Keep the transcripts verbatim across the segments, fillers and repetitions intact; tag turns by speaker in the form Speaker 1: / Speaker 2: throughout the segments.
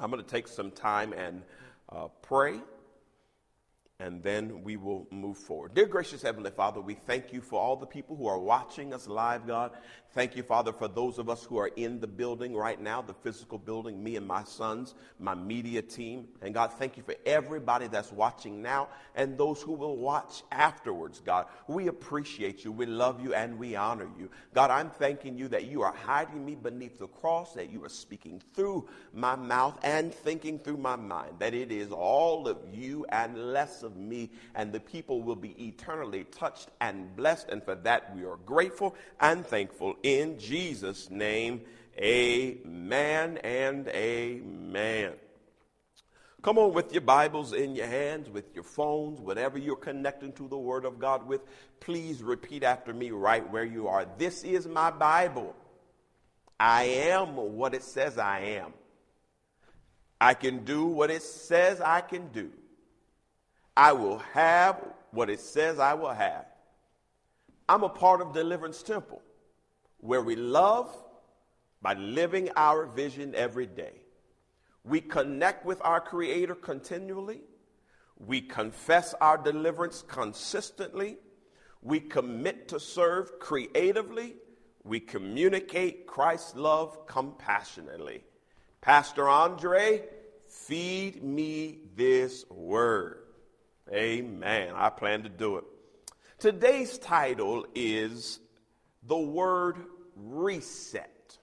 Speaker 1: I'm going to take some time and uh, pray, and then we will move forward. Dear gracious Heavenly Father, we thank you for all the people who are watching us live, God. Thank you, Father, for those of us who are in the building right now, the physical building, me and my sons, my media team. And God, thank you for everybody that's watching now and those who will watch afterwards, God. We appreciate you, we love you, and we honor you. God, I'm thanking you that you are hiding me beneath the cross, that you are speaking through my mouth and thinking through my mind, that it is all of you and less of me, and the people will be eternally touched and blessed. And for that, we are grateful and thankful. In Jesus' name, amen and amen. Come on, with your Bibles in your hands, with your phones, whatever you're connecting to the Word of God with, please repeat after me right where you are. This is my Bible. I am what it says I am. I can do what it says I can do. I will have what it says I will have. I'm a part of Deliverance Temple, where we love by living our vision every day. We connect with our Creator continually. We confess our deliverance consistently. We commit to serve creatively. We communicate Christ's love compassionately. Pastor Andre, feed me this word. Amen. I plan to do it. Today's title is the word reset.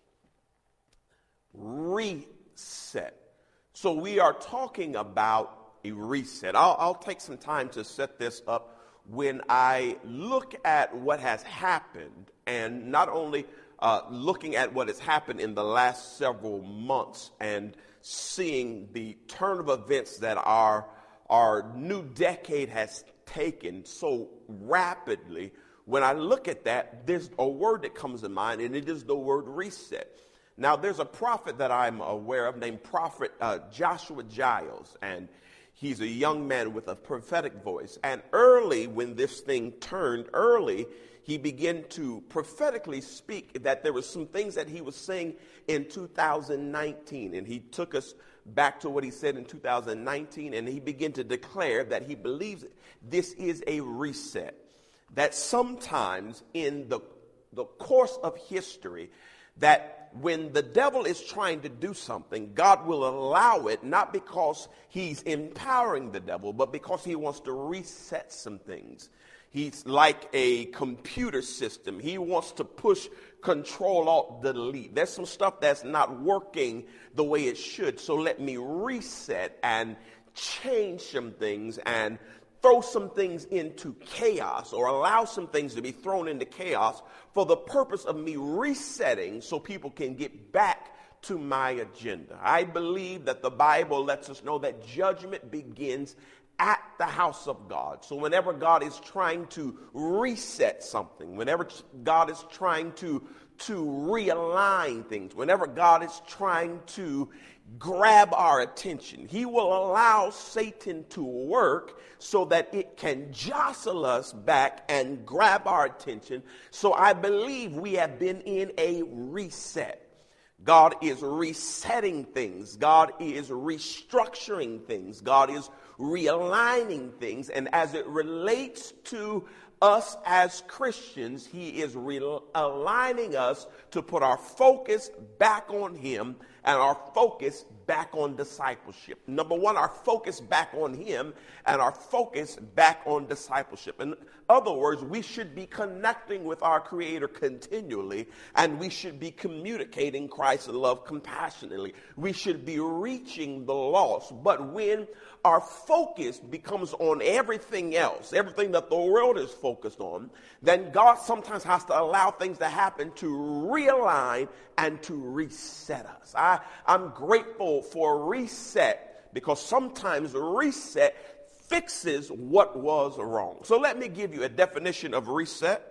Speaker 1: Reset. So we are talking about a reset. I'll, I'll take some time to set this up. When I look at what has happened, and not only uh, looking at what has happened in the last several months and seeing the turn of events that our, our new decade has taken so rapidly, when I look at that, there's a word that comes to mind, and it is the word reset. Now, there's a prophet that I'm aware of named Prophet uh, Joshua Giles, and he's a young man with a prophetic voice. And early, when this thing turned early, he began to prophetically speak that there were some things that he was saying in two thousand nineteen. And he took us back to what he said in two thousand nineteen, and he began to declare that he believes this is a reset. That sometimes in the, the course of history, that when the devil is trying to do something, God will allow it, not because he's empowering the devil, but because he wants to reset some things. He's like a computer system. He wants to push Control Alt Delete. There's some stuff that's not working the way it should, so let me reset and change some things and throw some things into chaos, or allow some things to be thrown into chaos for the purpose of me resetting so people can get back to my agenda. I believe that the Bible lets us know that judgment begins at the house of God. So whenever God is trying to reset something, whenever God is trying to, to realign things, whenever God is trying to grab our attention, he will allow Satan to work so that it can jostle us back and grab our attention. So I believe we have been in a reset. God is resetting things. God is restructuring things. God is realigning things. And as it relates to us as Christians, he is realigning us to put our focus back on him and our focus back on discipleship. Number one, our focus back on him and our focus back on discipleship. In other words, we should be connecting with our Creator continually, and we should be communicating Christ's love compassionately. We should be reaching the lost. But when our focus becomes on everything else, everything that the world is focused on, then God sometimes has to allow things to happen to realign and to reset us. I, I'm grateful for reset, because sometimes reset fixes what was wrong. So let me give you a definition of reset.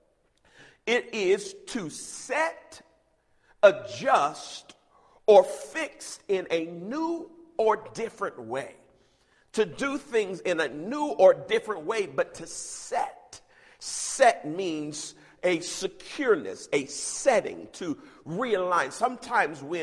Speaker 1: It is to set, adjust, or fix in a new or different way. To do things in a new or different way, but to set. Set means a secureness, a setting, to realign. Sometimes when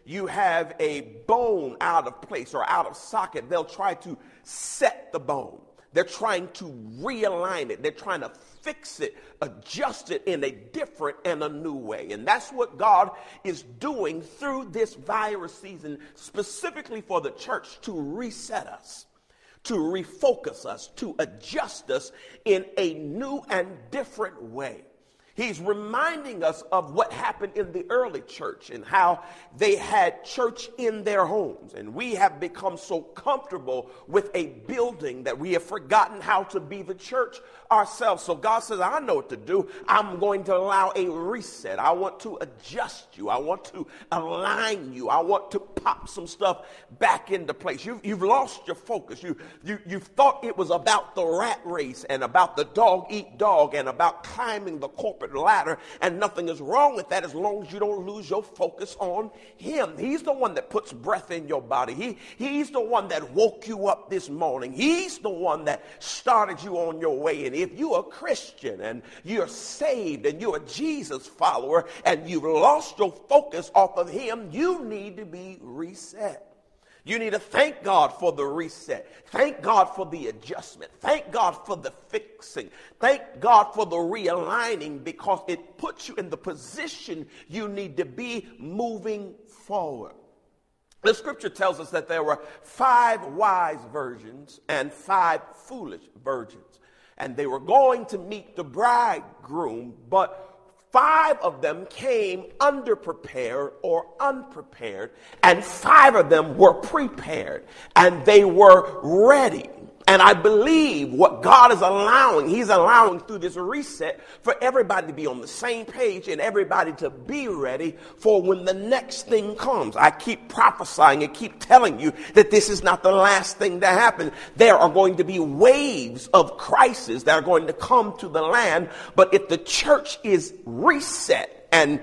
Speaker 1: you have a bone out of place or out of socket, they'll try to set the bone. They're trying to realign it. They're trying to fix it, adjust it in a different and a new way. And that's what God is doing through this virus season, specifically for the church, to reset us, to refocus us, to adjust us in a new and different way. He's reminding us of what happened in the early church and how they had church in their homes. And we have become so comfortable with a building that we have forgotten how to be the church ourselves. So God says, I know what to do. I'm going to allow a reset. I want to adjust you. I want to align you. I want to pop some stuff back into place. You've, you've lost your focus. You, you, you've thought it was about the rat race and about the dog eat dog and about climbing the corporate ladder, and nothing is wrong with that as long as you don't lose your focus on him. He's the one that puts breath in your body. He, he's the one that woke you up this morning. He's the one that started you on your way. And if you're a Christian and you're saved and you're a Jesus follower and you've lost your focus off of him, you need to be reset. You need to thank God for the reset. Thank God for the adjustment. Thank God for the fixing. Thank God for the realigning, because it puts you in the position you need to be moving forward. The scripture tells us that there were five wise virgins and five foolish virgins, and they were going to meet the bridegroom, but five of them came underprepared or unprepared, and five of them were prepared, and they were ready. And I believe what God is allowing, he's allowing through this reset for everybody to be on the same page and everybody to be ready for when the next thing comes. I keep prophesying and keep telling you that this is not the last thing to happen. There are going to be waves of crisis that are going to come to the land. But if the church is reset and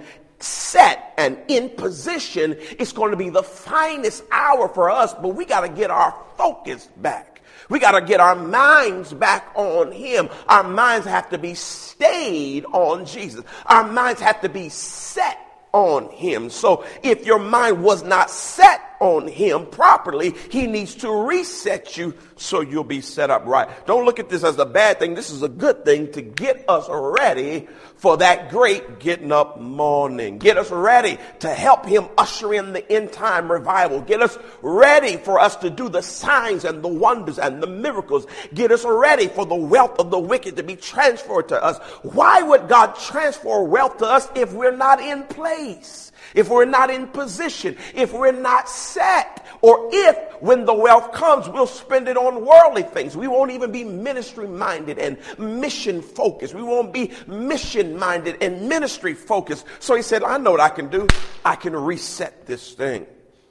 Speaker 1: set and in position, it's going to be the finest hour for us. But we got to get our focus back. We got to get our minds back on him. Our minds have to be stayed on Jesus. Our minds have to be set on him. So if your mind was not set on him properly, he needs to reset you so you'll be set up right. Don't look at this as a bad thing. This is a good thing to get us ready for that great getting up morning. Get us ready to help him usher in the end time revival. Get us ready for us to do the signs and the wonders and the miracles. Get us ready for the wealth of the wicked to be transferred to us. Why would God transfer wealth to us if we're not in place? If we're not in position, if we're not set, or if when the wealth comes, we'll spend it on worldly things. We won't even be ministry minded and mission focused. We won't be mission minded and ministry focused. So he said, I know what I can do. I can reset this thing.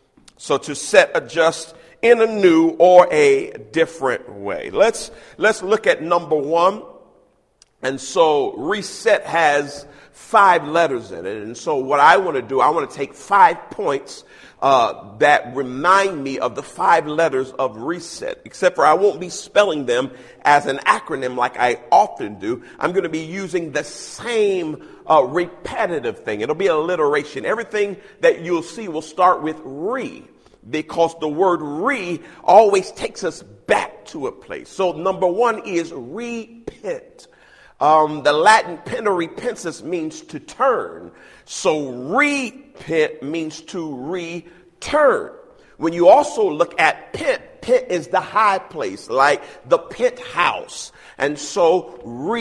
Speaker 1: So to set, adjust in a new or a different way. Let's, let's look at number one. And so reset has five letters in it. And so what I want to do, I want to take five points uh, that remind me of the five letters of reset, except for I won't be spelling them as an acronym like I often do. I'm going to be using the same uh, repetitive thing. It'll be alliteration. Everything that you'll see will start with re, because the word re always takes us back to a place. So number one is repent. Um, the Latin penta repensus means to turn. So repent means to return. When you also look at pent, pent is the high place, like the penthouse. And so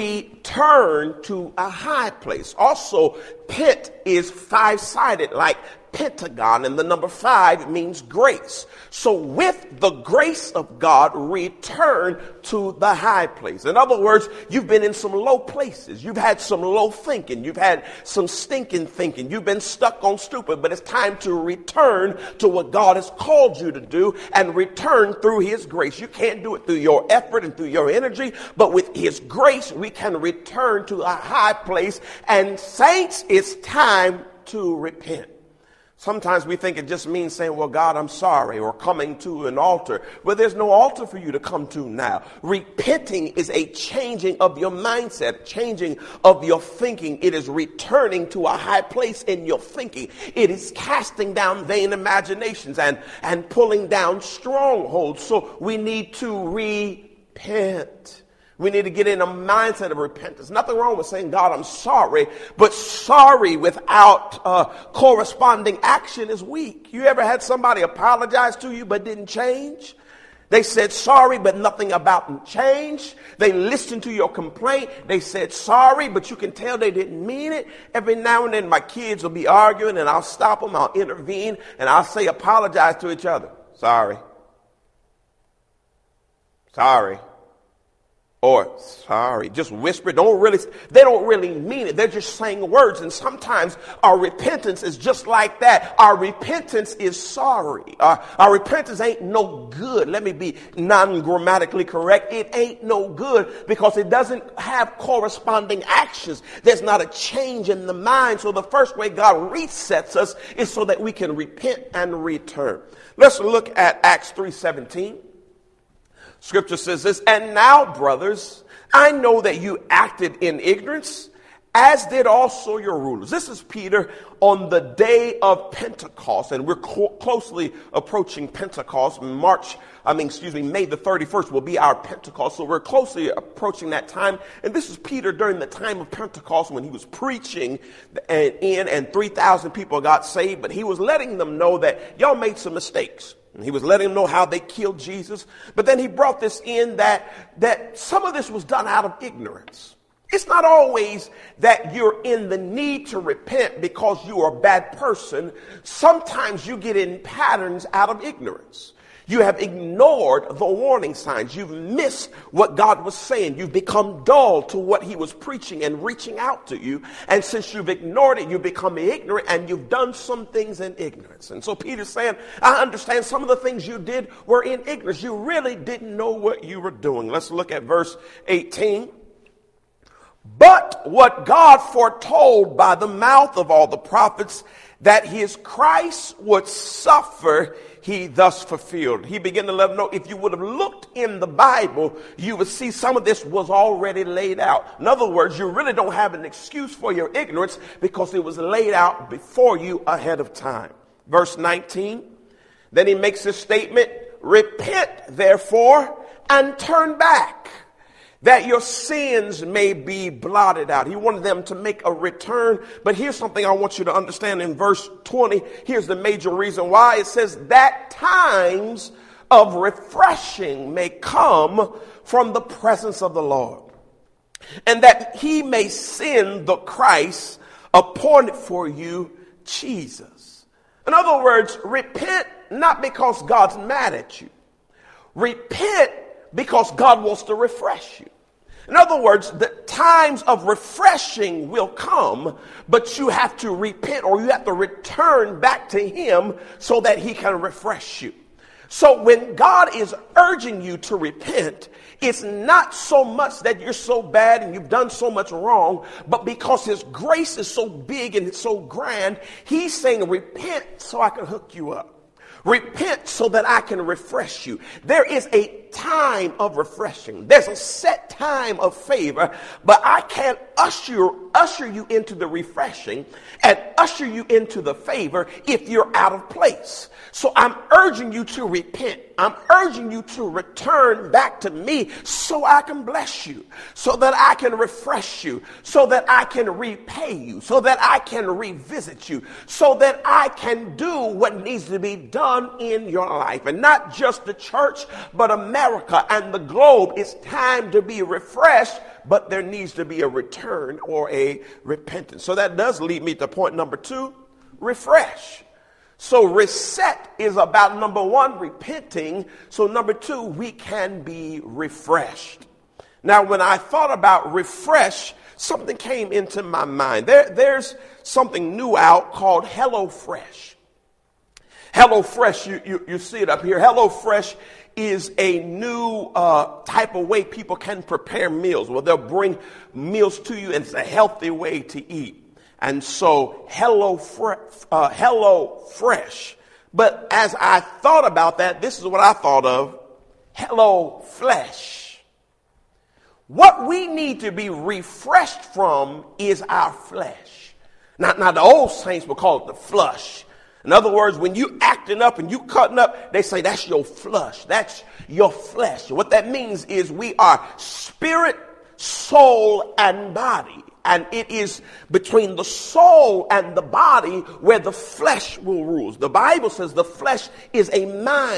Speaker 1: return to a high place. Also, pent is five-sided, like pentagon, and the number five means grace. So with the grace of God, return to the high place. In other words, you've been in some low places. You've had some low thinking. You've had some stinking thinking. You've been stuck on stupid, but it's time to return to what God has called you to do and return through his grace. You can't do it through your effort and through your energy, but with his grace, we can return to a high place. And saints, it's time to repent. Sometimes we think it just means saying, well, God, I'm sorry, or coming to an altar. Well, there's no altar for you to come to now. Repenting is a changing of your mindset, changing of your thinking. It is returning to a high place in your thinking. It is casting down vain imaginations and, and pulling down strongholds. So we need to repent. We need to get in a mindset of repentance. Nothing wrong with saying, God, I'm sorry, but sorry without uh, corresponding action is weak. You ever had somebody apologize to you but didn't change? They said sorry, but nothing about them changed. They listened to your complaint. They said sorry, but you can tell they didn't mean it. Every now and then my kids will be arguing and I'll stop them, I'll intervene, and I'll say apologize to each other. Sorry. Sorry. Or sorry, just whisper. Don't really, they don't really mean it. They're just saying words. And sometimes our repentance is just like that. Our repentance is sorry. Our, our repentance ain't no good. Let me be non-grammatically correct. It ain't no good because it doesn't have corresponding actions. There's not a change in the mind. So the first way God resets us is so that we can repent and return. Let's look at Acts three seventeen. Scripture says this, and now, brothers, I know that you acted in ignorance, as did also your rulers. This is Peter on the day of Pentecost, and we're cl- closely approaching Pentecost. March, I mean, excuse me, May the thirty-first will be our Pentecost, so we're closely approaching that time. And this is Peter during the time of Pentecost when he was preaching in, and three thousand people got saved, but he was letting them know that y'all made some mistakes. He was letting them know how they killed Jesus. But then he brought this in that, that some of this was done out of ignorance. It's not always that you're in the need to repent because you are a bad person. Sometimes you get in patterns out of ignorance. You have ignored the warning signs. You've missed what God was saying. You've become dull to what he was preaching and reaching out to you. And since you've ignored it, you've become ignorant and you've done some things in ignorance. And so Peter's saying, I understand some of the things you did were in ignorance. You really didn't know what you were doing. Let's look at verse eighteen. But what God foretold by the mouth of all the prophets, that his Christ would suffer, he thus fulfilled. He began to let them know, if you would have looked in the Bible, you would see some of this was already laid out. In other words, you really don't have an excuse for your ignorance because it was laid out before you ahead of time. Verse nineteen, then he makes this statement, repent therefore and turn back, that your sins may be blotted out. He wanted them to make a return. But here's something I want you to understand in verse twenty. Here's the major reason why. It says that times of refreshing may come from the presence of the Lord, and that he may send the Christ appointed for you, Jesus. In other words, repent not because God's mad at you. Repent because God wants to refresh you. In other words, the times of refreshing will come, but you have to repent or you have to return back to him so that he can refresh you. So when God is urging you to repent, it's not so much that you're so bad and you've done so much wrong, but because his grace is so big and it's so grand, he's saying repent so I can hook you up. Repent so that I can refresh you. There is a time of refreshing. There's a set time of favor, but I can't usher, usher you into the refreshing and usher you into the favor if you're out of place. So I'm urging you to repent. I'm urging you to return back to me so I can bless you, so that I can refresh you, so that I can repay you, so that I can revisit you, so that I can do what needs to be done in your life. And not just the church, but America and the globe. It's time to be refreshed, but there needs to be a return or a repentance. So that does lead me to point number two, refresh. So reset is about, number one, repenting. So number two, we can be refreshed. Now, when I thought about refresh, something came into my mind. There, there's something new out called HelloFresh. HelloFresh, you, you, you see it up here. HelloFresh is a new uh, type of way people can prepare meals. Well, they'll bring meals to you, and it's a healthy way to eat. And so Hello, Fre- uh, Hello Fresh. But as I thought about that, this is what I thought of. Hello Flesh. What we need to be refreshed from is our flesh. Now, now the old saints would call it the flush. In other words, when you acting up and you cutting up, they say that's your flush. That's your flesh. What that means is we are spirit, soul, and body. And it is between the soul and the body where the flesh will rule. The Bible says the flesh is a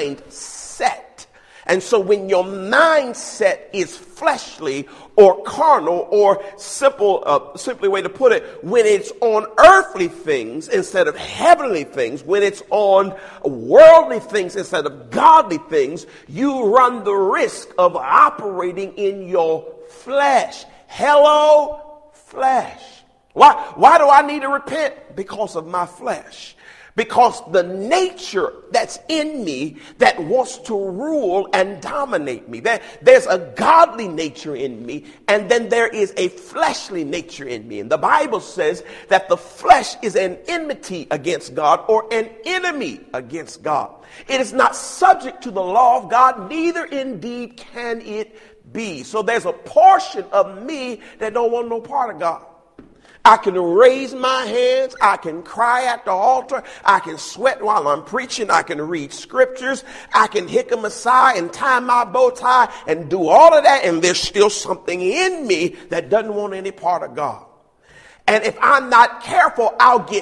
Speaker 1: mindset. And so when your mindset is fleshly or carnal, or simple, uh, simply way to put it, when it's on earthly things instead of heavenly things, when it's on worldly things instead of godly things, you run the risk of operating in your flesh. Hello, flesh. Why, why do I need to repent? Because of my flesh. Because the nature that's in me that wants to rule and dominate me. There, there's a godly nature in me, and then there is a fleshly nature in me. And the Bible says that the flesh is an enmity against God, or an enemy against God. It is not subject to the law of God, neither indeed can it be. So there's a portion of me that don't want no part of God. I can raise my hands. I can cry at the altar. I can sweat while I'm preaching. I can read scriptures. I can hick a Messiah and tie my bow tie and do all of that. And there's still something in me that doesn't want any part of God. And if I'm not careful, I'll get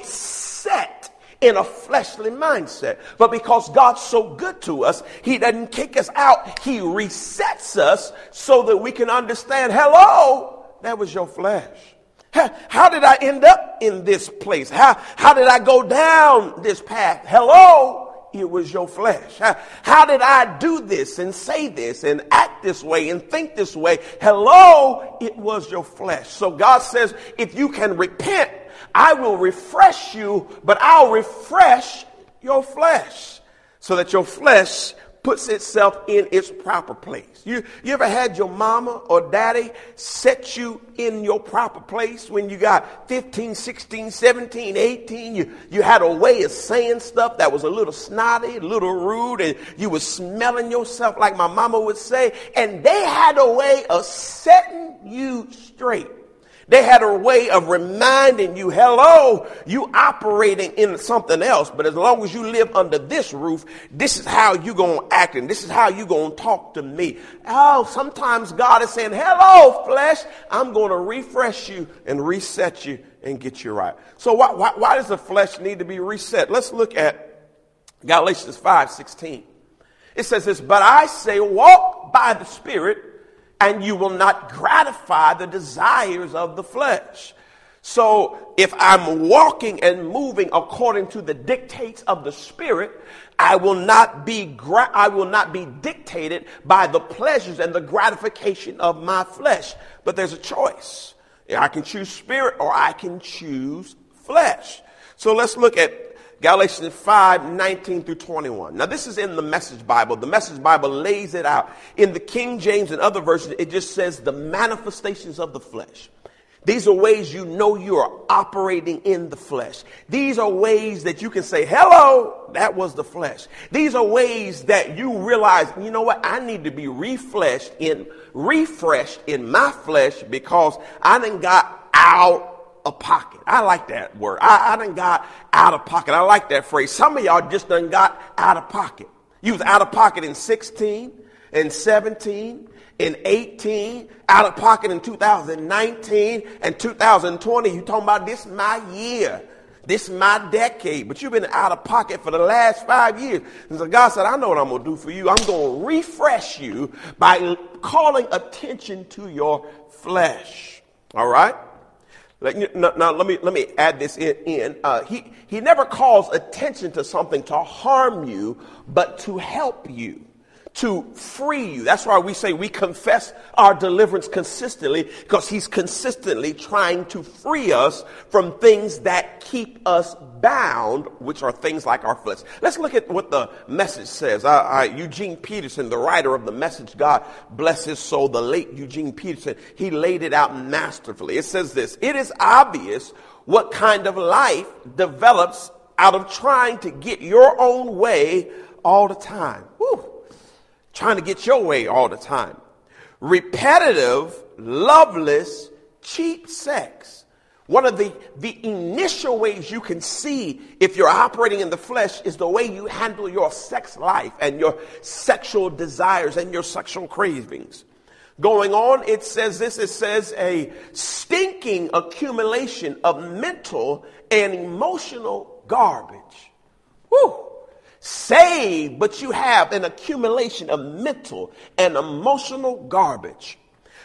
Speaker 1: set in a fleshly mindset. But because God's so good to us, he doesn't kick us out. He resets us so that we can understand, hello, that was your flesh. How did I end up in this place? How, how did I go down this path? Hello, it was your flesh. How, how did I do this and say this and act this way and think this way? Hello, it was your flesh. So God says, if you can repent, I will refresh you, but I'll refresh your flesh so that your flesh puts itself in its proper place. You, you ever had your mama or daddy set you in your proper place when you got fifteen, sixteen, seventeen, eighteen? You, you had a way of saying stuff that was a little snotty, a little rude, and you were smelling yourself like my mama would say. And they had a way of setting you straight. They had a way of reminding you, hello, you operating in something else. But as long as you live under this roof, this is how you going to act and this is how you going to talk to me. Oh, sometimes God is saying, hello, flesh, I'm going to refresh you and reset you and get you right. So why, why, why does the flesh need to be reset? Let's look at Galatians five sixteen. It says this, but I say walk by the Spirit, and you will not gratify the desires of the flesh. So if I'm walking and moving according to the dictates of the Spirit, I will not be gra- I will not be dictated by the pleasures and the gratification of my flesh. But there's a choice. I can choose spirit or I can choose flesh. So let's look at Galatians five nineteen through twenty-one. Now, this is in the Message Bible. The Message Bible lays it out. In the King James and other versions, it just says the manifestations of the flesh. These are ways you know you are operating in the flesh. These are ways that you can say, hello, that was the flesh. These are ways that you realize, you know what, I need to be refreshed in, refreshed in my flesh because I done got out of pocket. I like that word. I, I done got out of pocket. I like that phrase. Some of y'all just done got out of pocket. You was out of pocket in sixteen, in seventeen, in eighteen, out of pocket in two thousand nineteen and two thousand twenty. You talking about this my year. This is my decade. But you've been out of pocket for the last five years. And so God said, I know what I'm going to do for you. I'm going to refresh you by calling attention to your flesh. All right? Now, let me let me add this in. in. Uh, he, he never calls attention to something to harm you, but to help you. to free you. That's why we say we confess our deliverance consistently, because he's consistently trying to free us from things that keep us bound, which are things like our flesh. Let's look at what the Message says. I, I, Eugene Peterson, the writer of the Message, God bless his soul, the late Eugene Peterson, he laid it out masterfully. It says this: it is obvious what kind of life develops out of trying to get your own way all the time. Woo. Trying to get your way all the time. Repetitive, loveless, cheap sex. One of the, the initial ways you can see if you're operating in the flesh is the way you handle your sex life and your sexual desires and your sexual cravings. Going on, it says this, it says a stinking accumulation of mental and emotional garbage. Woo! Saved, but you have an accumulation of mental and emotional garbage.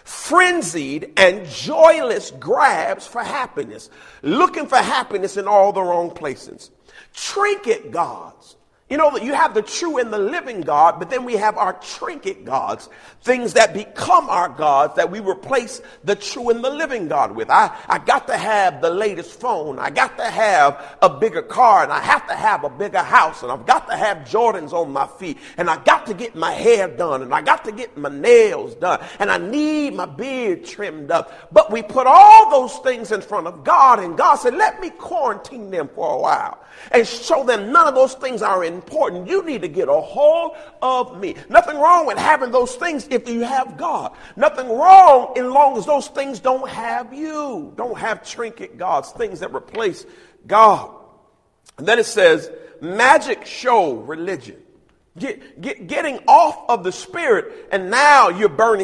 Speaker 1: Frenzied and joyless grabs for happiness. Looking for happiness in all the wrong places. Trinket gods. You know that you have the true and the living God, but then we have our trinket gods, things that become our gods that we replace the true and the living God with. I, I got to have the latest phone. I got to have a bigger car, and I have to have a bigger house, and I've got to have Jordans on my feet, and I got to get my hair done, and I got to get my nails done, and I need my beard trimmed up. But we put all those things in front of God, and God said, let me quarantine them for a while and show them none of those things are important. You need to get a hold of me. Nothing wrong with having those things if you have God. Nothing wrong as long as those things don't have you. Don't have trinket gods, things that replace God. And then it says magic show religion. Get, get, getting off of the spirit, and now you're burning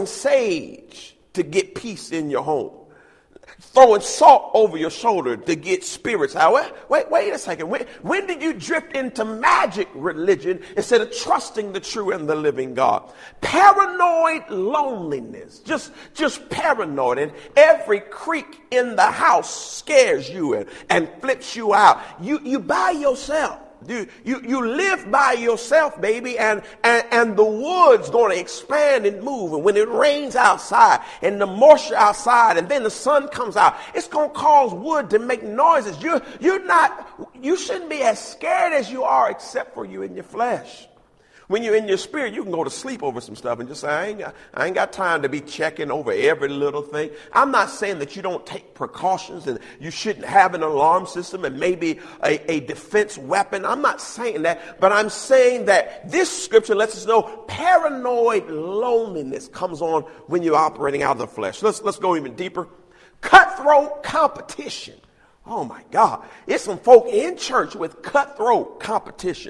Speaker 1: sage to get peace in your home. Throwing salt over your shoulder to get spirits out. Wait, wait, wait a second. When, when did you drift into magic religion instead of trusting the true and the living God? Paranoid loneliness. Just, just paranoid. And every creak in the house scares you and, and flips you out. You, you by yourself. You, you, you live by yourself, baby, and, and, and the wood's going to expand and move. And when it rains outside and the moisture outside and then the sun comes out, it's going to cause wood to make noises. You're, you're not, you shouldn't be as scared as you are except for you in your flesh. When you're in your spirit, you can go to sleep over some stuff and just say, I ain't, got, I ain't got time to be checking over every little thing. I'm not saying that you don't take precautions and you shouldn't have an alarm system and maybe a, a defense weapon. I'm not saying that, but I'm saying that this scripture lets us know paranoid loneliness comes on when you're operating out of the flesh. Let's, let's go even deeper. Cutthroat competition. Oh my God. It's some folk in church with cutthroat competition.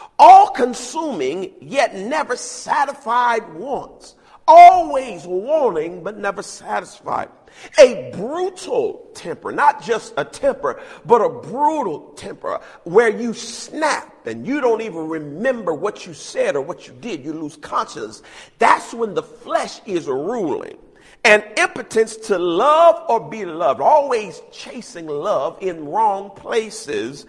Speaker 1: All-consuming, yet never satisfied wants. Always wanting, but never satisfied. A brutal temper, not just a temper, but a brutal temper where you snap and you don't even remember what you said or what you did. You lose consciousness. That's when the flesh is ruling. And impotence to love or be loved. Always chasing love in wrong places.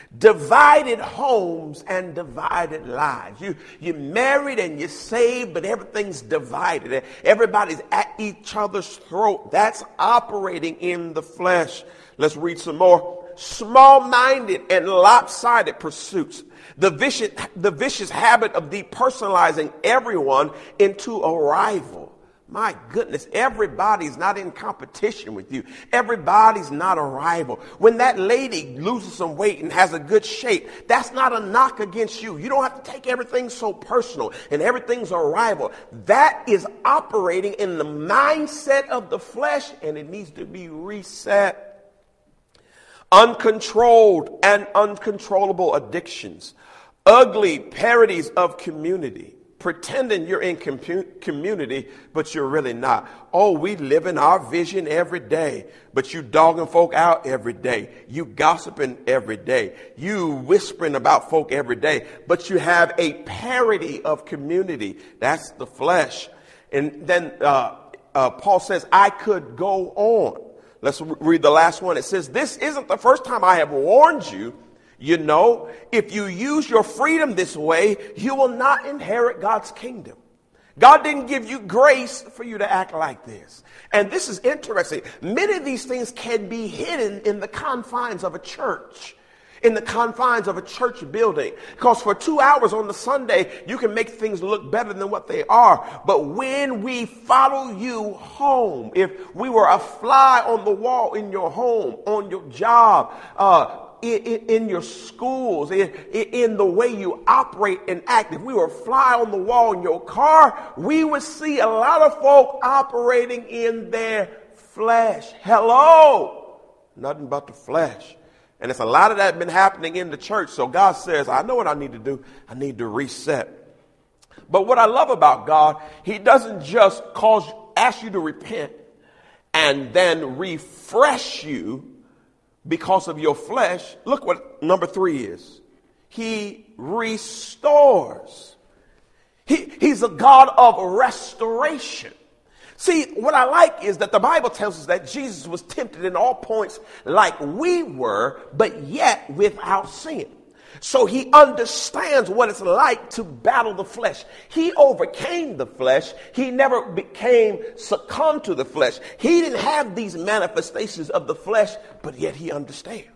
Speaker 1: Divided homes and divided lives. You, you're married and you're saved, but everything's divided. Everybody's at each other's throat. That's operating in the flesh. Let's read some more. Small-minded and lopsided pursuits. The vicious, the vicious habit of depersonalizing everyone into a rival. My goodness, everybody's not in competition with you. Everybody's not a rival. When that lady loses some weight and has a good shape, that's not a knock against you. You don't have to take everything so personal and everything's a rival. That is operating in the mindset of the flesh, and it needs to be reset. Uncontrolled and uncontrollable addictions. Ugly parodies of community. Pretending you're in compu- community, but you're really not. Oh, we live in our vision every day, but you dogging folk out every day. You gossiping every day. You whispering about folk every day, but you have a parody of community. That's the flesh. And then uh, uh, Paul says, I could go on. Let's re- read the last one. It says, this isn't the first time I have warned you. You know, if you use your freedom this way, you will not inherit God's kingdom. God didn't give you grace for you to act like this. And this is interesting. Many of these things can be hidden in the confines of a church, in the confines of a church building. Because for two hours on the Sunday, you can make things look better than what they are. But when we follow you home, if we were a fly on the wall in your home, on your job, uh, In, in, in your schools, in, in the way you operate and act. If we were a fly on the wall in your car, we would see a lot of folk operating in their flesh. Hello, nothing but the flesh. And it's a lot of that been happening in the church. So God says, I know what I need to do. I need to reset. But what I love about God, he doesn't just cause, ask you to repent and then refresh you because of your flesh. Look what number three is. He restores. He, he's a God of restoration. See, what I like is that the Bible tells us that Jesus was tempted in all points like we were, but yet without sin. So he understands what it's like to battle the flesh. He overcame the flesh. He never became succumbed to the flesh. He didn't have these manifestations of the flesh, but yet he understands.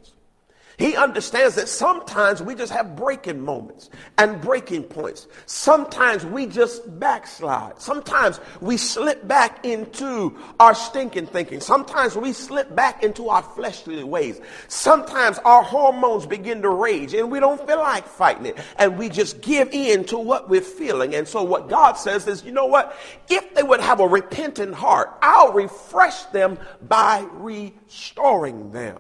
Speaker 1: He understands that sometimes we just have breaking moments and breaking points. Sometimes we just backslide. Sometimes we slip back into our stinking thinking. Sometimes we slip back into our fleshly ways. Sometimes our hormones begin to rage and we don't feel like fighting it. And we just give in to what we're feeling. And so what God says is, you know what? If they would have a repentant heart, I'll refresh them by restoring them.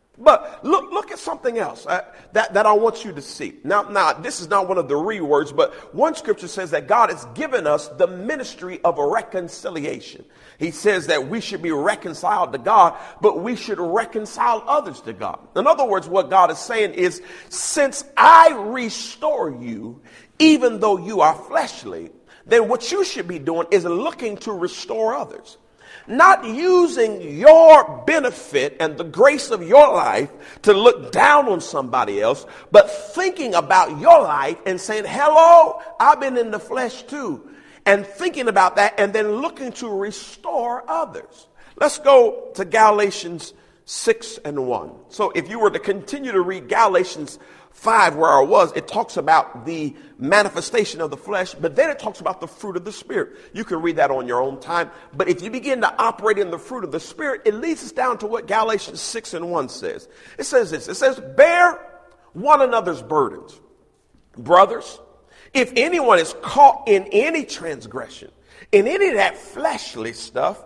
Speaker 1: But look, look at something else uh, that, that I want you to see. Now, now, this is not one of the rewords, but one scripture says that God has given us the ministry of a reconciliation. He says that we should be reconciled to God, but we should reconcile others to God. In other words, what God is saying is, since I restore you, even though you are fleshly, then what you should be doing is looking to restore others. Not using your benefit and the grace of your life to look down on somebody else, but thinking about your life and saying, hello, I've been in the flesh too. And thinking about that and then looking to restore others. Let's go to Galatians six and one. So if you were to continue to read Galatians five, where I was, it talks about the manifestation of the flesh, but then it talks about the fruit of the Spirit. You can read that on your own time. But if you begin to operate in the fruit of the Spirit, it leads us down to what Galatians six and one says. It says this, it says, bear one another's burdens. Brothers, if anyone is caught in any transgression, in any of that fleshly stuff,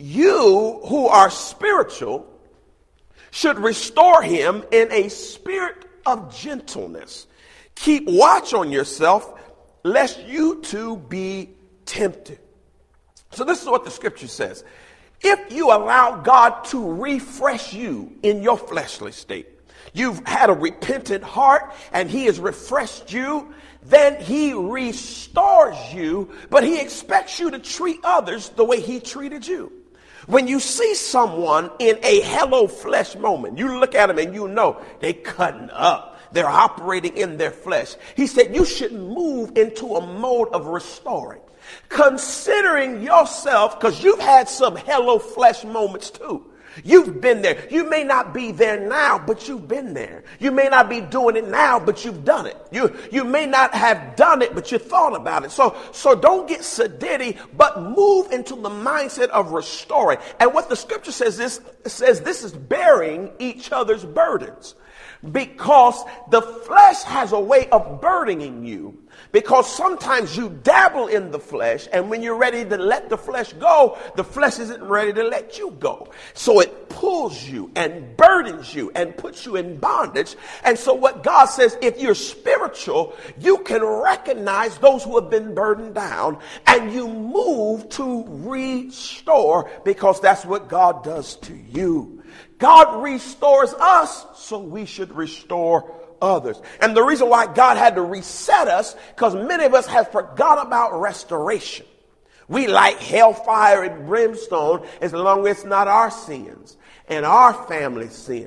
Speaker 1: you who are spiritual should restore him in a spirit of gentleness. Keep watch on yourself, lest you too be tempted. So this is what the scripture says. If you allow God to refresh you in your fleshly state, you've had a repentant heart and he has refreshed you, then he restores you, but he expects you to treat others the way he treated you. When you see someone in a hello flesh moment, you look at them and you know they cutting up. They're operating in their flesh. He said you should move into a mode of restoring. Considering yourself, because you've had some hello flesh moments too. You've been there. You may not be there now, but you've been there. You may not be doing it now, but you've done it. You, you may not have done it, but you thought about it. So, so don't get sedity, but move into the mindset of restoring. And what the scripture says this, says this is bearing each other's burdens. Because the flesh has a way of burdening you. Because sometimes you dabble in the flesh, and when you're ready to let the flesh go, the flesh isn't ready to let you go. So it pulls you and burdens you and puts you in bondage. And so what God says, if you're spiritual, you can recognize those who have been burdened down, and you move to restore, because that's what God does to you. God restores us, so we should restore others. And the reason why God had to reset us, because many of us have forgot about restoration. We like hellfire and brimstone as long as it's not our sins and our family's sin.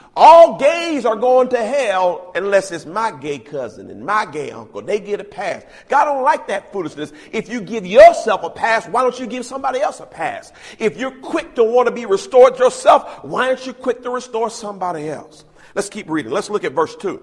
Speaker 1: All gays are going to hell unless it's my gay cousin and my gay uncle. They get a pass. God don't like that foolishness. If you give yourself a pass, why don't you give somebody else a pass? If you're quick to want to be restored yourself, why aren't you quick to restore somebody else? Let's keep reading. Let's look at verse two.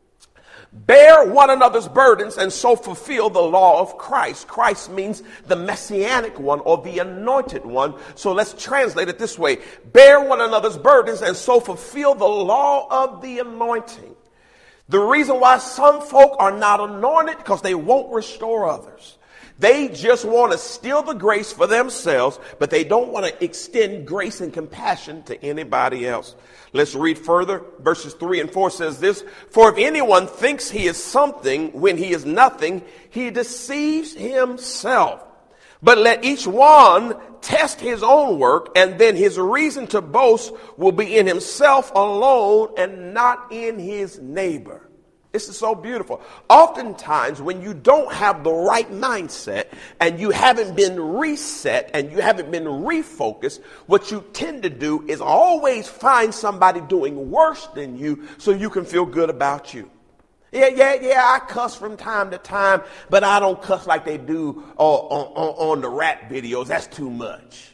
Speaker 1: Bear one another's burdens and so fulfill the law of Christ. Christ means the messianic one or the anointed one. So let's translate it this way. Bear one another's burdens and so fulfill the law of the anointing. The reason why some folk are not anointed because they won't restore others. They just want to steal the grace for themselves, but they don't want to extend grace and compassion to anybody else. Let's read further. Verses three and four says this, for if anyone thinks he is something when he is nothing, he deceives himself. But let each one test his own work, and then his reason to boast will be in himself alone and not in his neighbor. This is so beautiful. Oftentimes when you don't have the right mindset and you haven't been reset and you haven't been refocused, what you tend to do is always find somebody doing worse than you so you can feel good about you. Yeah, yeah, yeah, I cuss from time to time, but I don't cuss like they do on, on, on the rap videos. That's too much.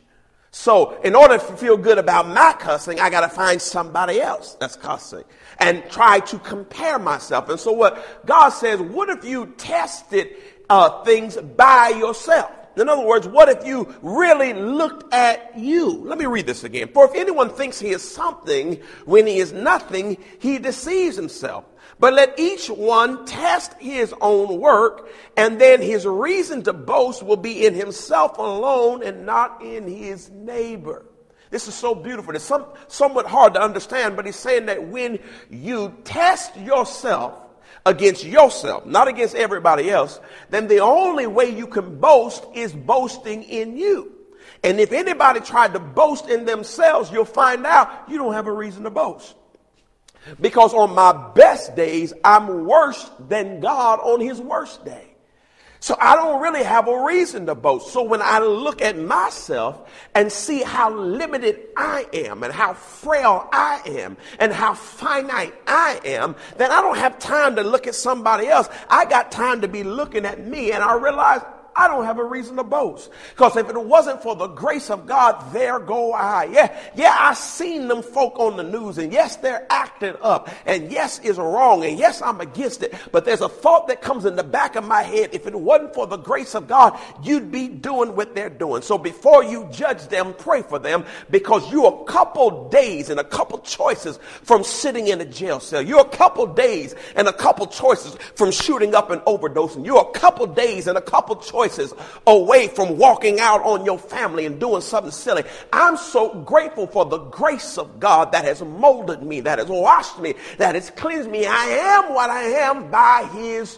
Speaker 1: So in order to feel good about my cussing, I got to find somebody else that's cussing and try to compare myself. And so what God says, what if you tested uh, things by yourself? In other words, what if you really looked at you? Let me read this again. For if anyone thinks he is something when he is nothing, he deceives himself. But let each one test his own work, and then his reason to boast will be in himself alone and not in his neighbor. This is so beautiful. It's some, somewhat hard to understand, but he's saying that when you test yourself against yourself, not against everybody else, then the only way you can boast is boasting in you. And if anybody tried to boast in themselves, you'll find out you don't have a reason to boast. Because on my best days, I'm worse than God on his worst day. So I don't really have a reason to boast. So when I look at myself and see how limited I am and how frail I am and how finite I am, then I don't have time to look at somebody else. I got time to be looking at me, and I realize I don't have a reason to boast. Because if it wasn't for the grace of God, there go I. Yeah, yeah, I seen them folk on the news, and yes, they're acting up, and yes, it's wrong, and yes, I'm against it. But there's a thought that comes in the back of my head. If it wasn't for the grace of God, you'd be doing what they're doing. So before you judge them, pray for them, because you're a couple days and a couple choices from sitting in a jail cell. You're a couple days and a couple choices from shooting up and overdosing. You're a couple days and a couple choices away from walking out on your family and doing something silly. I'm so grateful for the grace of God that has molded me, that has washed me, that has cleansed me. I am what I am by his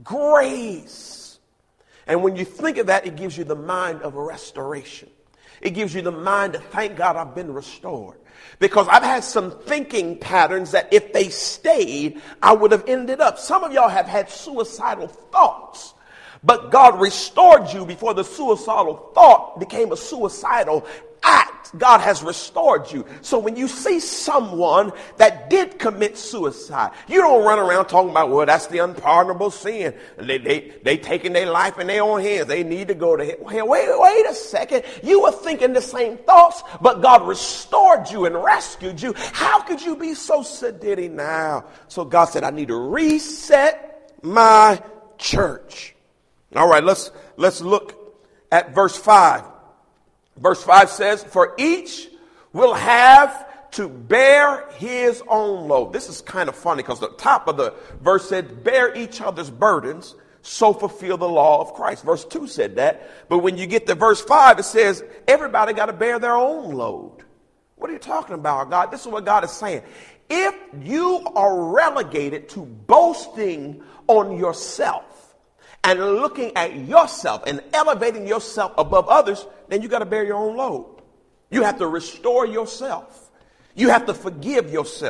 Speaker 1: grace. And when you think of that, it gives you the mind of restoration. It gives you the mind to thank God I've been restored. Because I've had some thinking patterns that if they stayed, I would have ended up. Some of y'all have had suicidal thoughts. But God restored you before the suicidal thought became a suicidal act. God has restored you. So when you see someone that did commit suicide, you don't run around talking about, well, that's the unpardonable sin. They, they, they taking their life in their own hands. They need to go to hell. Wait, wait a second. You were thinking the same thoughts, but God restored you and rescued you. How could you be so sedity now? So God said, I need to reset my church. All right, let's let's look at verse five. Verse five says, for each will have to bear his own load. This is kind of funny because the top of the verse said, bear each other's burdens, so fulfill the law of Christ. Verse two said that. But when you get to verse five, it says, everybody got to bear their own load. What are you talking about, God? This is what God is saying. If you are relegated to boasting on yourself, and looking at yourself and elevating yourself above others, then you got to bear your own load. You have to restore yourself. You have to forgive yourself.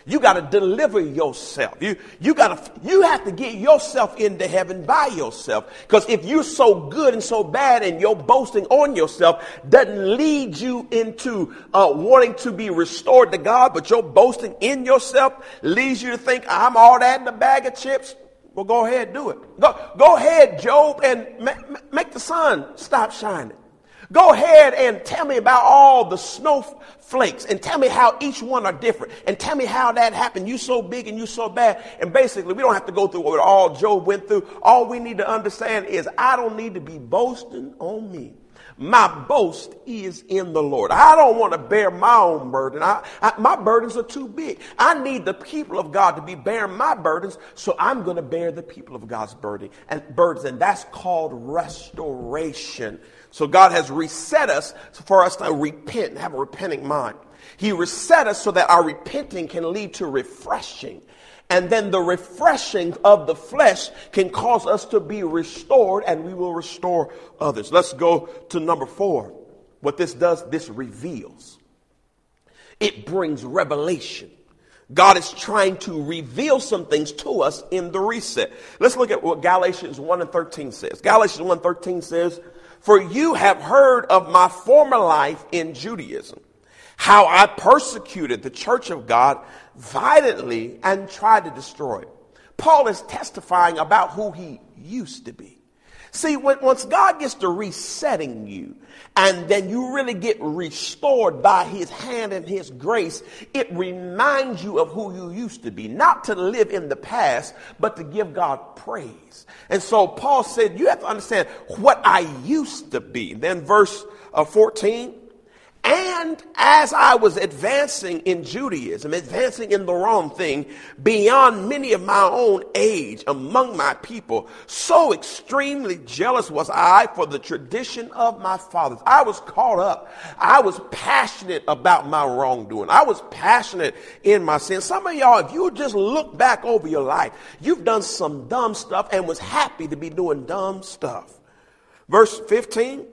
Speaker 1: You got to deliver yourself. You, you got to, you have to get yourself into heaven by yourself. Because if you're so good and so bad and you're boasting on yourself doesn't lead you into uh, wanting to be restored to God, but your boasting in yourself leads you to think I'm all that in a bag of chips. Well, go ahead, do it. Go, go ahead, Job, and make, make the sun stop shining. Go ahead and tell me about all the snowflakes and tell me how each one are different and tell me how that happened. You so big and you so bad. And basically, we don't have to go through what all Job went through. All we need to understand is I don't need to be boasting on me. My boast is in the Lord. I don't want to bear my own burden. I, I, my burdens are too big. I need the people of God to be bearing my burdens, so I'm going to bear the people of God's burden and burdens, and that's called restoration. So God has reset us for us to repent and have a repenting mind. He reset us so that our repenting can lead to refreshing. And then the refreshing of the flesh can cause us to be restored, and we will restore others. Let's go to number four. What this does, this reveals. It brings revelation. God is trying to reveal some things to us in the reset. Let's look at what Galatians one and thirteen says. Galatians one thirteen says, "For you have heard of my former life in Judaism, how I persecuted the church of God violently and tried to destroy it." Paul is testifying about who he used to be. See, when, once God gets to resetting you and then you really get restored by his hand and his grace, it reminds you of who you used to be, not to live in the past, but to give God praise. And so Paul said, you have to understand what I used to be. Then verse uh, fourteen, "And as I was advancing in Judaism, advancing in the wrong thing, beyond many of my own age among my people, so extremely jealous was I for the tradition of my fathers." I was caught up. I was passionate about my wrongdoing. I was passionate in my sin. Some of y'all, if you just look back over your life, you've done some dumb stuff and was happy to be doing dumb stuff. Verse fifteen,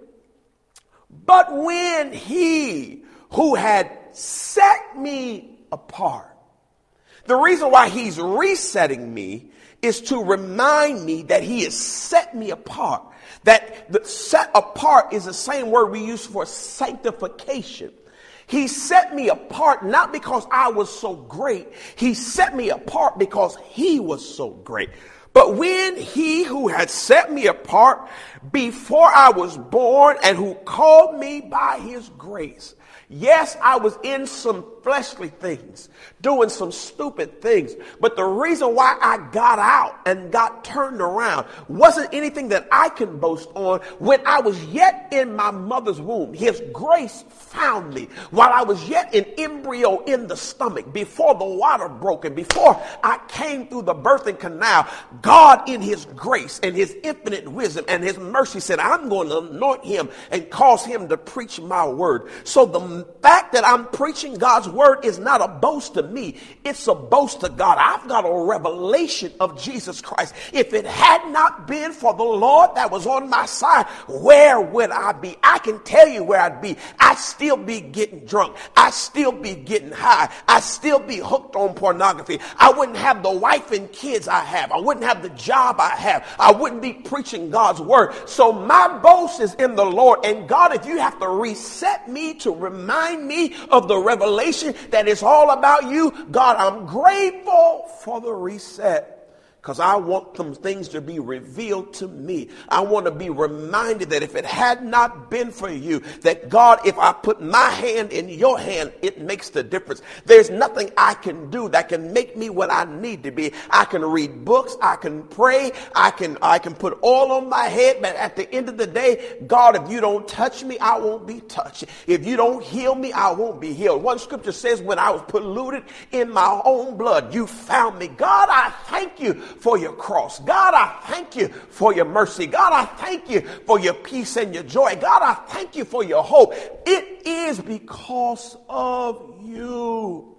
Speaker 1: "But when he who had set me apart," the reason why he's resetting me is to remind me that he has set me apart. That the set apart is the same word we use for sanctification. He set me apart not because I was so great. He set me apart because he was so great. "But when he who had set me apart before I was born and who called me by his grace." Yes, I was in some fleshly things, doing some stupid things. But the reason why I got out and got turned around wasn't anything that I can boast on. When I was yet in my mother's womb, his grace found me. While I was yet an embryo in the stomach, before the water broke and before I came through the birthing canal, God in his grace and his infinite wisdom and his mercy said, I'm going to anoint him and cause him to preach my word. So the fact that I'm preaching God's word is not a boast to me. It's a boast to God. I've got a revelation of Jesus Christ. If it had not been for the Lord that was on my side, where would I be? I can tell you where I'd be. I'd still be getting drunk. I'd still be getting high. I'd still be hooked on pornography. I wouldn't have the wife and kids I have. I wouldn't have the job I have. I wouldn't be preaching God's word. So my boast is in the Lord. And God, if you have to reset me to remind me of the revelation that it's all about you, God, I'm grateful for the reset. Because I want some things to be revealed to me. I want to be reminded that if it had not been for you, that God, if I put my hand in your hand, it makes the difference. There's nothing I can do that can make me what I need to be. I can read books. I can pray. I can, I can put oil on my head. But at the end of the day, God, if you don't touch me, I won't be touched. If you don't heal me, I won't be healed. One scripture says, when I was polluted in my own blood, you found me. God, I thank you for your cross. God, I thank you for your mercy. God, I thank you for your peace and your joy. God, I thank you for your hope. It is because of you.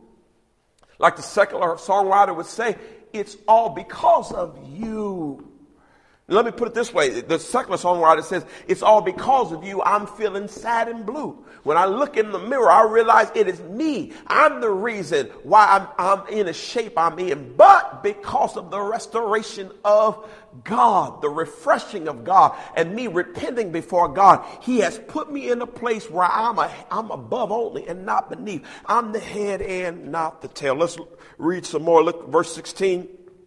Speaker 1: Like the secular songwriter would say, it's all because of you. Let me put it this way. The secular songwriter says, it's all because of you I'm feeling sad and blue. When I look in the mirror, I realize it is me. I'm the reason why I'm, I'm in a shape I'm in. But because of the restoration of God, the refreshing of God, and me repenting before God, he has put me in a place where I'm, a, I'm above only and not beneath. I'm the head and not the tail. Let's read some more. Look, verse sixteen.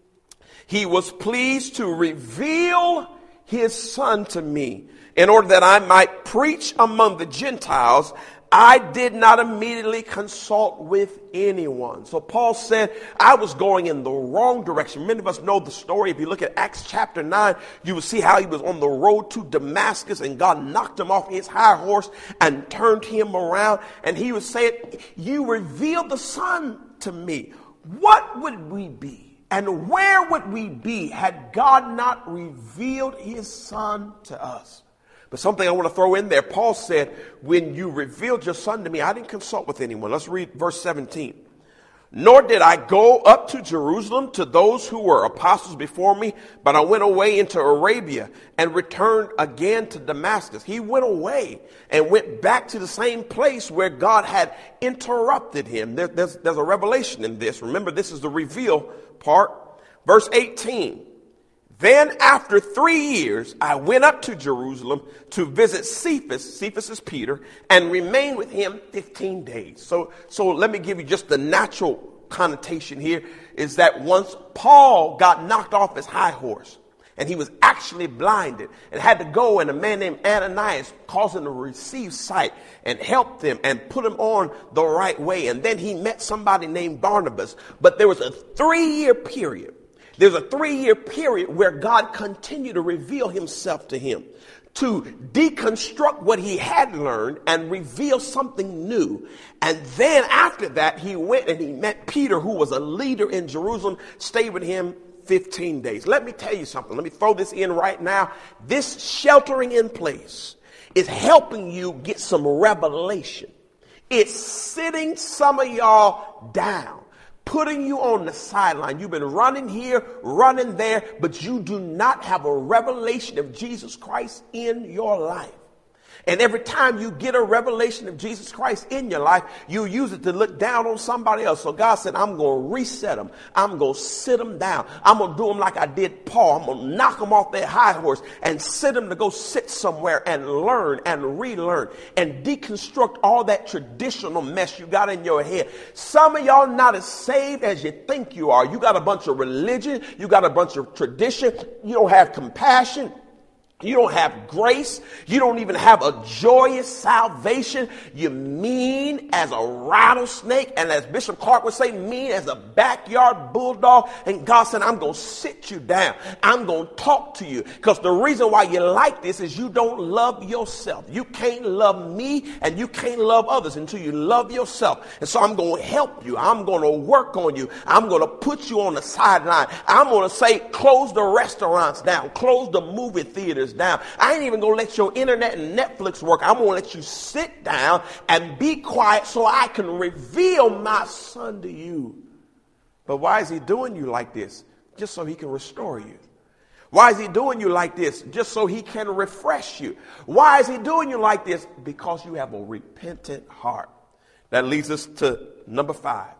Speaker 1: He was pleased to reveal his son to me in order that I might preach among the Gentiles. I did not immediately consult with anyone. So Paul said, I was going in the wrong direction. Many of us know the story. If you look at Acts chapter nine, you will see how he was on the road to Damascus and God knocked him off his high horse and turned him around. And he was saying, you revealed the son to me. What would we be? And where would we be had God not revealed his son to us? But something I want to throw in there. Paul said, when you revealed your son to me, I didn't consult with anyone. Let's read verse seventeen. Nor did I go up to Jerusalem to those who were apostles before me, but I went away into Arabia and returned again to Damascus. He went away and went back to the same place where God had interrupted him. There, there's, there's a revelation in this. Remember, this is the reveal part. Verse eighteen. Then after three years, I went up to Jerusalem to visit Cephas, Cephas is Peter, and remained with him fifteen days. So, so let me give you just the natural connotation here is that once Paul got knocked off his high horse and he was actually blinded and had to go, and a man named Ananias caused him to receive sight and helped him and put him on the right way. And then he met somebody named Barnabas. But there was a three-year period. There's a three-year period where God continued to reveal himself to him, to deconstruct what he had learned and reveal something new. And then after that, he went and he met Peter, who was a leader in Jerusalem, stayed with him fifteen days. Let me tell you something. Let me throw this in right now. This sheltering in place is helping you get some revelation. It's sitting some of y'all down, putting you on the sideline. You've been running here, running there, but you do not have a revelation of Jesus Christ in your life. And every time you get a revelation of Jesus Christ in your life, you use it to look down on somebody else. So God said, I'm going to reset them. I'm going to sit them down. I'm going to do them like I did Paul. I'm going to knock them off their high horse and sit them to go sit somewhere and learn and relearn and deconstruct all that traditional mess you got in your head. Some of y'all not as saved as you think you are. You got a bunch of religion. You got a bunch of tradition. You don't have compassion. You don't have grace. You don't even have a joyous salvation. You're mean as a rattlesnake. And as Bishop Clark would say, mean as a backyard bulldog. And God said, I'm going to sit you down. I'm going to talk to you. Because the reason why you like this is you don't love yourself. You can't love me and you can't love others until you love yourself. And so I'm going to help you. I'm going to work on you. I'm going to put you on the sideline. I'm going to say, close the restaurants down. Close the movie theaters down. I ain't even going to let your internet and Netflix work. I'm going to let you sit down and be quiet so I can reveal my son to you. But why is he doing you like this? Just so he can restore you. Why is he doing you like this? Just so he can refresh you. Why is he doing you like this? Because you have a repentant heart. That leads us to number five.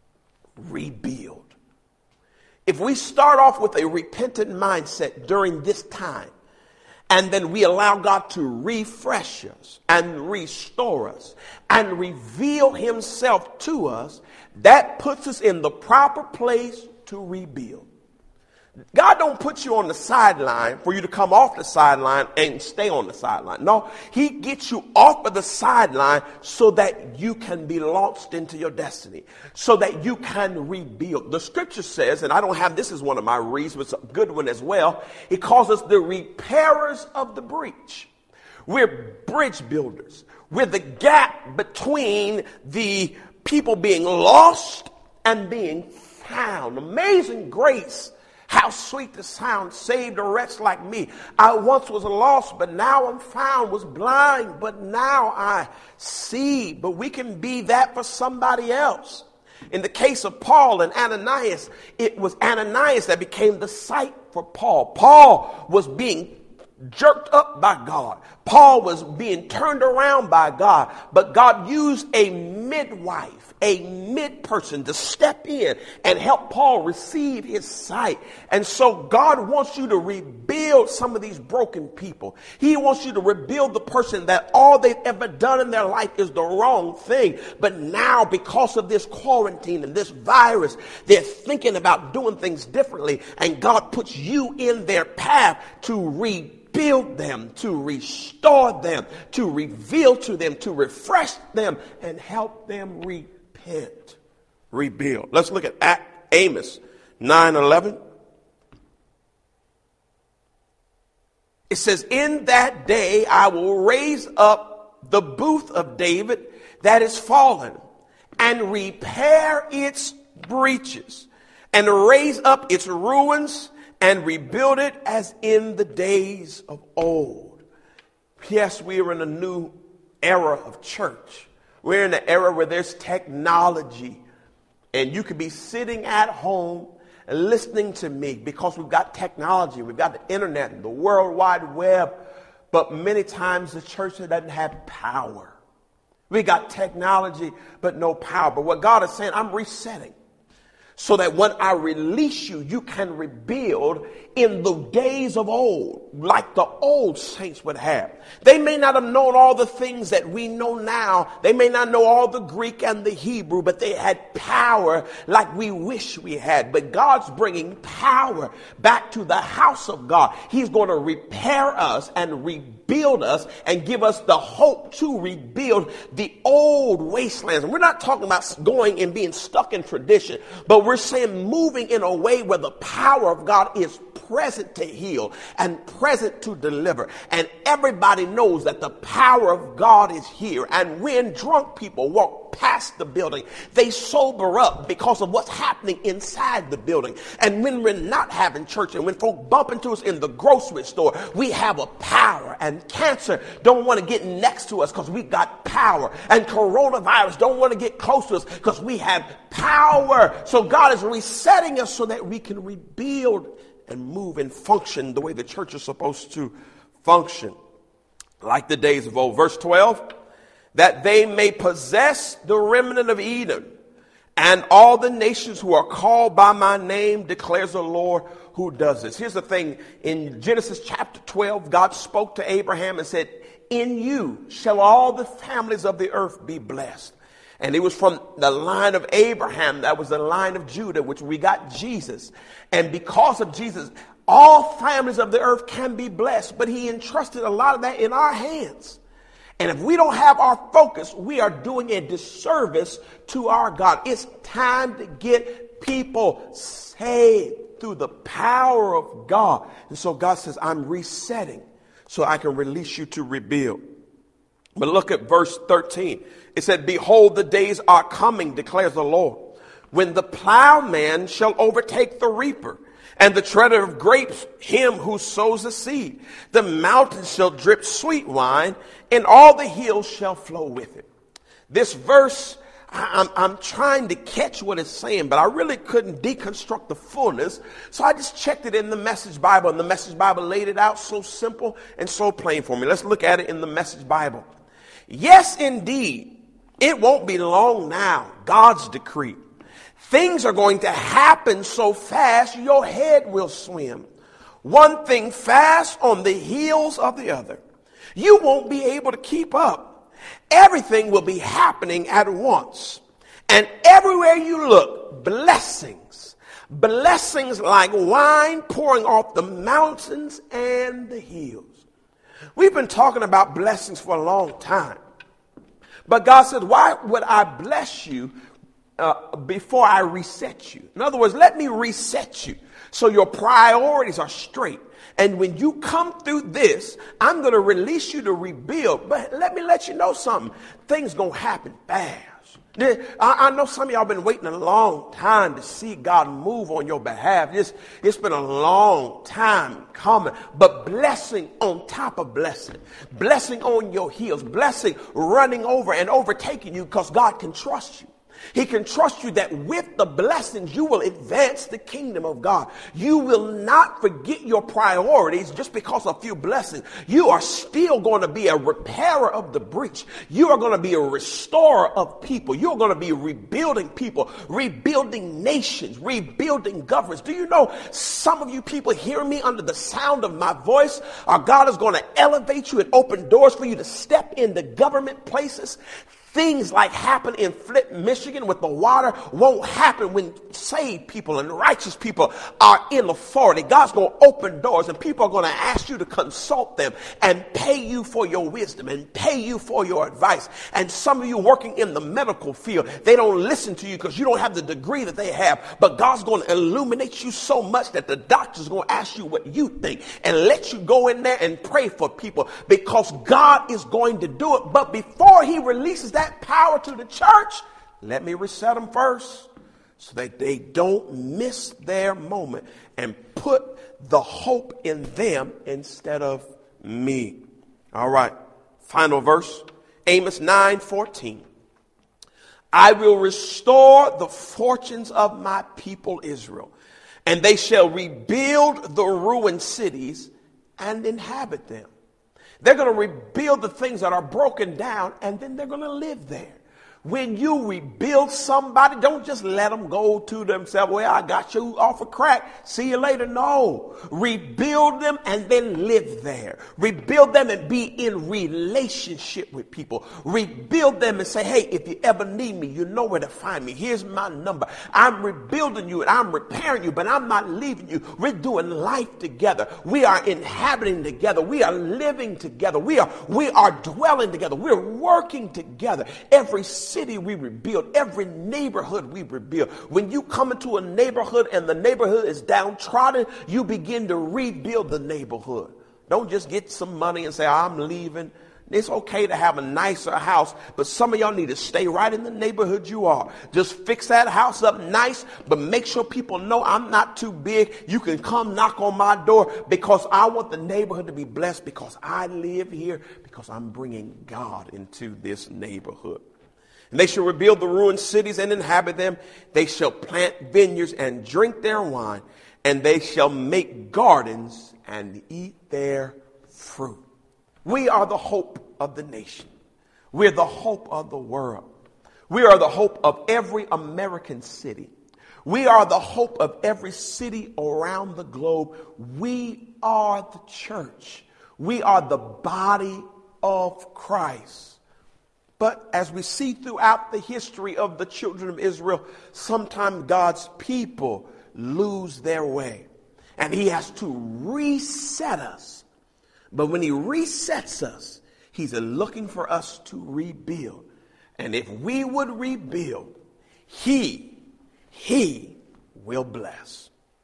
Speaker 1: Rebuild. If we start off with a repentant mindset during this time, and then we allow God to refresh us and restore us and reveal himself to us, that puts us in the proper place to rebuild. God don't put you on the sideline for you to come off the sideline and stay on the sideline. No, he gets you off of the sideline so that you can be launched into your destiny, so that you can rebuild. The scripture says, and I don't have this as one of my reads, but it's a good one as well. It calls us the repairers of the breach. We're bridge builders. We're the gap between the people being lost and being found. Amazing grace. How sweet the sound saved a wretch like me. I once was lost, but now I'm found, was blind, but now I see. But we can be that for somebody else. In the case of Paul and Ananias, it was Ananias that became the site for Paul. Paul was being jerked up by God. Paul was being turned around by God, but God used a midwife, a mid person to step in and help Paul receive his sight. And so God wants you to rebuild some of these broken people. He wants you to rebuild the person that all they've ever done in their life is the wrong thing. But now, because of this quarantine and this virus, they're thinking about doing things differently. And God puts you in their path to rebuild. Build them, to restore them, to reveal to them, to refresh them, and help them repent. Rebuild. Let's look at Amos nine eleven. It says, in that day I will raise up the booth of David that is fallen, and repair its breaches, and raise up its ruins, and rebuild it as in the days of old. Yes, we are in a new era of church. We're in an era where there's technology, and you could be sitting at home and listening to me because we've got technology, we've got the internet and the World Wide Web, but many times the church doesn't have power. We got technology, but no power. But what God is saying, I'm resetting, so that when I release you, you can rebuild in the days of old, like the old saints would have. They may not have known all the things that we know now. They may not know all the Greek and the Hebrew, but they had power like we wish we had. But God's bringing power back to the house of God. He's going to repair us and rebuild us and give us the hope to rebuild the old wastelands. And we're not talking about going and being stuck in tradition, but we're saying moving in a way where the power of God is present to heal and present to deliver. And everybody knows that the power of God is here. And when drunk people walk past the building, they sober up because of what's happening inside the building. And when we're not having church and when folk bump into us in the grocery store, we have a power. And cancer don't want to get next to us because we got power. And coronavirus don't want to get close to us because we have power. So God is resetting us so that we can rebuild and move and function the way the church is supposed to function, like the days of old. Verse twelve, that they may possess the remnant of Edom and all the nations who are called by my name, declares the Lord who does this. Here's the thing. In Genesis chapter twelve, God spoke to Abraham and said, in you shall all the families of the earth be blessed. And it was from the line of Abraham, that was the line of Judah, which we got Jesus. And because of Jesus, all families of the earth can be blessed. But he entrusted a lot of that in our hands. And if we don't have our focus, we are doing a disservice to our God. It's time to get people saved through the power of God. And so God says, I'm resetting so I can release you to rebuild. But look at verse thirteen. It said, behold, the days are coming, declares the Lord, when the plowman shall overtake the reaper, and the treader of grapes him who sows the seed. The mountains shall drip sweet wine, and all the hills shall flow with it. This verse, I'm, I'm trying to catch what it's saying, but I really couldn't deconstruct the fullness. So I just checked it in the Message Bible, and the Message Bible laid it out so simple and so plain for me. Let's look at it in the Message Bible. Yes, indeed, it won't be long now, God's decree. Things are going to happen so fast, your head will swim. One thing fast on the heels of the other. You won't be able to keep up. Everything will be happening at once. And everywhere you look, blessings. Blessings like wine pouring off the mountains and the hills. We've been talking about blessings for a long time. But God said, why would I bless you uh, before I reset you? In other words, let me reset you so your priorities are straight. And when you come through this, I'm going to release you to rebuild. But let me let you know something. Things going to happen fast. I know some of y'all been waiting a long time to see God move on your behalf. It's, it's been a long time coming, but blessing on top of blessing, blessing on your heels, blessing running over and overtaking you because God can trust you. He can trust you that with the blessings, you will advance the kingdom of God. You will not forget your priorities just because of a few blessings. You are still going to be a repairer of the breach. You are going to be a restorer of people. You're going to be rebuilding people, rebuilding nations, rebuilding governments. Do you know some of you people hearing me under the sound of my voice, our God is going to elevate you and open doors for you to step into government places. Things like happen in Flint, Michigan with the water won't happen when saved people and righteous people are in authority. God's going to open doors and people are going to ask you to consult them and pay you for your wisdom and pay you for your advice. And some of you working in the medical field, they don't listen to you because you don't have the degree that they have. But God's going to illuminate you so much that the doctor's going to ask you what you think and let you go in there and pray for people because God is going to do it. But before he releases that that power to the church, let me reset them first so that they don't miss their moment and put the hope in them instead of me. All right. Final verse, Amos nine fourteen. I will restore the fortunes of my people Israel, and they shall rebuild the ruined cities and inhabit them. They're going to rebuild the things that are broken down, and then they're going to live there. When you rebuild somebody, don't just let them go to themselves. Well, I got you off a crack. See you later. No. Rebuild them and then live there. Rebuild them and be in relationship with people. Rebuild them and say, hey, if you ever need me, you know where to find me. Here's my number. I'm rebuilding you and I'm repairing you, but I'm not leaving you. We're doing life together. We are inhabiting together. We are living together. We are, we are dwelling together. We're working together. Every city we rebuild, every neighborhood we rebuild. When you come into a neighborhood and the neighborhood is downtrodden, you begin to rebuild the neighborhood. Don't just get some money and say, I'm leaving. It's okay to have a nicer house, but some of y'all need to stay right in the neighborhood you are. Just fix that house up nice, but make sure people know I'm not too big. You can come knock on my door because I want the neighborhood to be blessed because I live here, because I'm bringing God into this neighborhood. And they shall rebuild the ruined cities and inhabit them. They shall plant vineyards and drink their wine, and they shall make gardens and eat their fruit. We are the hope of the nation. We're the hope of the world. We are the hope of every American city. We are the hope of every city around the globe. We are the church. We are the body of Christ. But as we see throughout the history of the children of Israel, sometimes God's people lose their way. And he has to reset us. But when he resets us, he's looking for us to rebuild. And if we would rebuild, he, he will bless.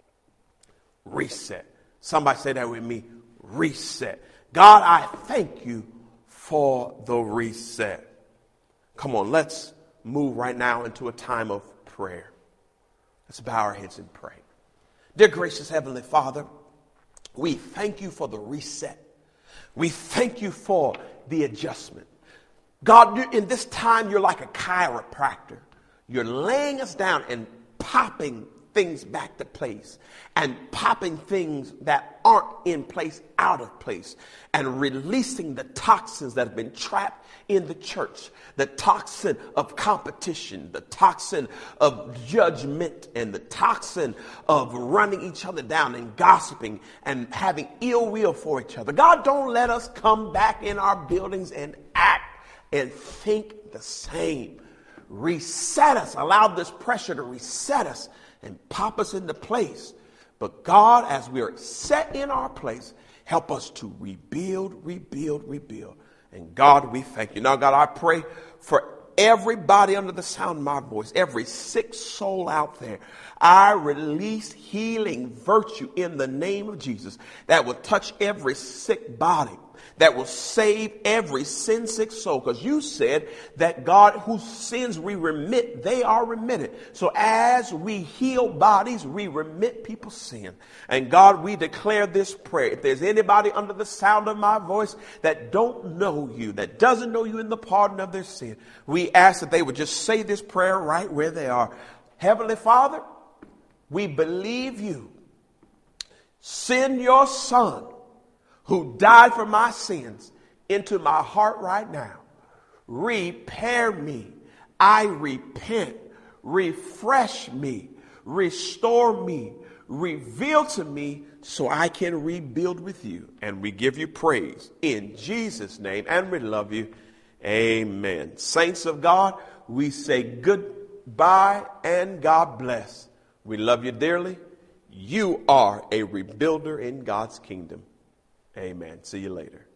Speaker 1: Reset. Somebody say that with me. Reset. God, I thank you for the reset. Come on, let's move right now into a time of prayer. Let's bow our heads and pray. Dear gracious Heavenly Father, we thank you for the reset. We thank you for the adjustment. God, in this time, you're like a chiropractor. You're laying us down and popping things back to place and popping things that aren't in place out of place and releasing the toxins that have been trapped in the church, the toxin of competition, the toxin of judgment, and the toxin of running each other down and gossiping and having ill will for each other. God, don't let us come back in our buildings and act and think the same. Reset us. Allow this pressure to reset us and pop us into place. But God, as we are set in our place, help us to rebuild, rebuild, rebuild. And God, we thank you. Now, God, I pray for everybody under the sound of my voice, every sick soul out there. I release healing virtue in the name of Jesus that will touch every sick body, that will save every sin-sick soul. Because you said that God, whose sins we remit, they are remitted. So as we heal bodies, we remit people's sin. And God, we declare this prayer. If there's anybody under the sound of my voice that don't know you, that doesn't know you in the pardon of their sin, we ask that they would just say this prayer right where they are. Heavenly Father, we believe you. Send your Son, who died for my sins, into my heart right now. Repair me. I repent. Refresh me. Restore me. Reveal to me so I can rebuild with you. And we give you praise in Jesus' name. And we love you. Amen. Saints of God, we say goodbye and God bless. We love you dearly. You are a rebuilder in God's kingdom. Amen. See you later.